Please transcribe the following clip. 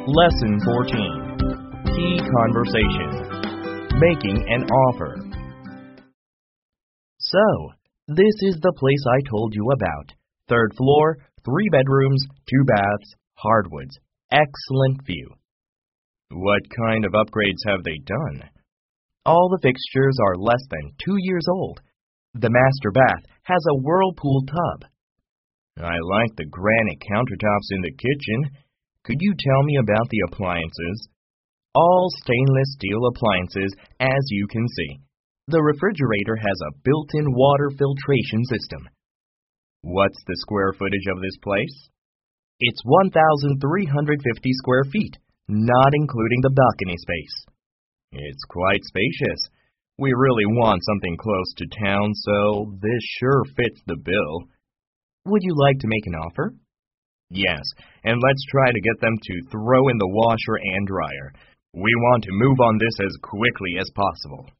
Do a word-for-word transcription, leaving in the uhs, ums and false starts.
Lesson fourteen. Key Conversation. Making an Offer. So, this is the place I told you about. Third floor, three bedrooms, two baths, hardwoods. Excellent view. What kind of upgrades have they done? All the fixtures are less than two years old. The master bath has a whirlpool tub. I like the granite countertops in the kitchen. Could you tell me about the appliances? All stainless steel appliances, as you can see. The refrigerator has a built-in water filtration system. What's the square footage of this place? It's one thousand three hundred fifty square feet, not including the balcony space. It's quite spacious. We really want something close to town, so this sure fits the bill. Would you like to make an offer? Yes, and let's try to get them to throw in the washer and dryer. We want to move on this as quickly as possible.